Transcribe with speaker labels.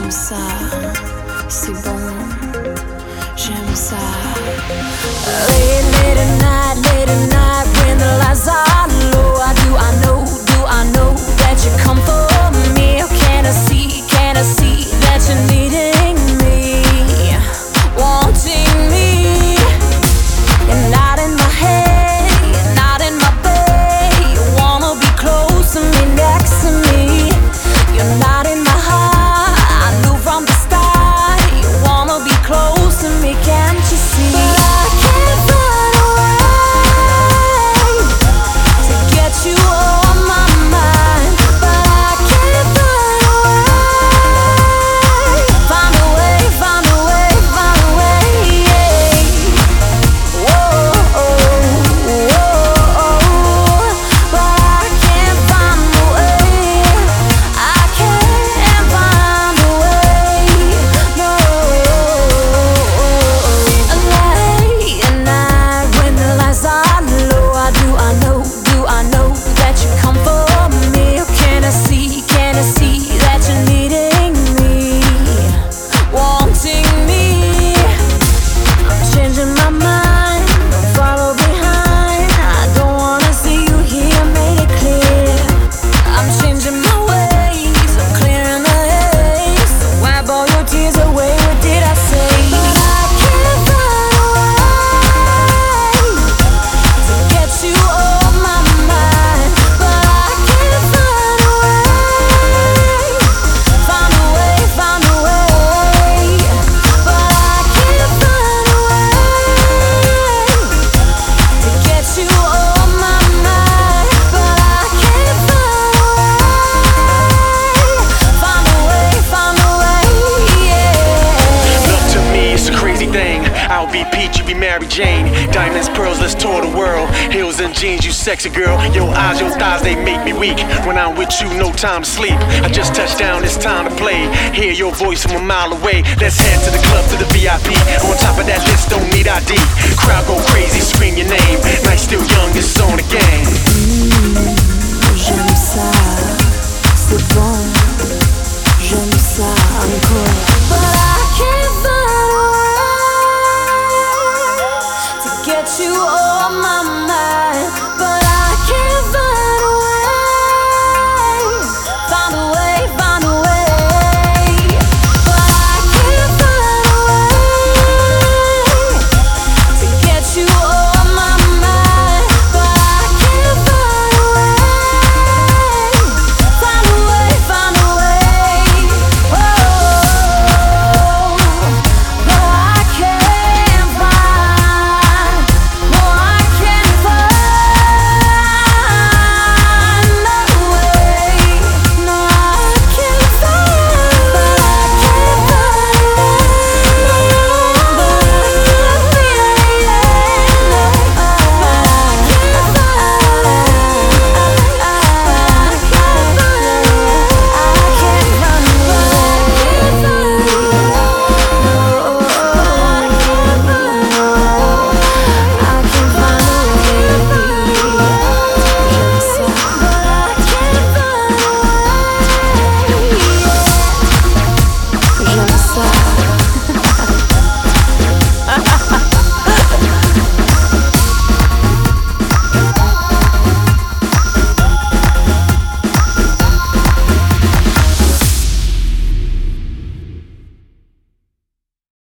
Speaker 1: J'aime ça, c'est bon, j'aime ça. Late at night, when the lights are low, do I know that you come for me? Can I see that you're needing me, wanting me? You're not in my head, you're not in my bed. You wanna be close to me, next to me. You're not in my heart, I knew from the start. You wanna be close to me, can't you see? But I can't find a way to get you on my mind. But I can't find a way, find a way, find a way, find a way, yeah. Whoa, whoa, whoa. But I can't find a way, I can't find a way, no. Late at night, when the lights are low, do I know that you come for me? Can I see that you're needing me, wanting me? I'm changing my mind, don't follow behind. I don't wanna see you here, made it clear. I'm changing my ways, I'm clearing the haze. So wipe all your tears away, what did I say? But I can't find a way to get you on my mind. But I can't find a way, find a way, find a way. But I can't find a way to get you on my mind. But I can't find a way, find a way, yeah.
Speaker 2: Love to me, it's a crazy thing. I'll be Pete, you be Mary Jane. Diamonds, pearls, let's tour the world. Heels and jeans, you sexy girl. Your eyes, your thighs, they make me weak. When I'm with you, no time to sleep. I just touched down, it's time to play. Hear your voice from a mile away. Let's head to the club, to the VIP. On top of that list, don't need ID. Crowd go crazy, scream your name. Night still young, it's on again.
Speaker 1: J'aime ça, c'est bon, j'aime ça encore. But I can't find a way to get you